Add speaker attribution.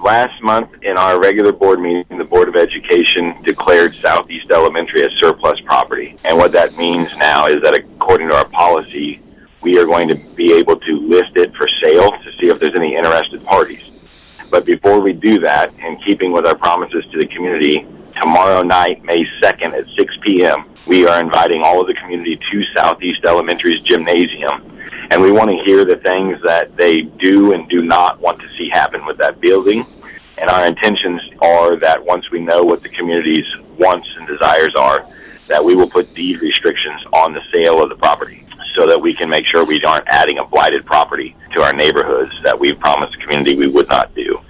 Speaker 1: Last month in our regular board meeting, the Board of Education declared Southeast Elementary as surplus property. And what that means now is that according to our policy, we are going to be able to list it for sale to see if there's any interested parties. But before we do that, in keeping with our promises to the community, tomorrow night, May 2nd at 6 p.m., we are inviting all of the community to Southeast Elementary's gymnasium. And we want to hear the things that they do and do not want to see happen with that building. And our intentions are that once we know what the community's wants and desires are, that we will put deed restrictions on the sale of the property so that we can make sure we aren't adding a blighted property to our neighborhoods that we promised the community we would not do.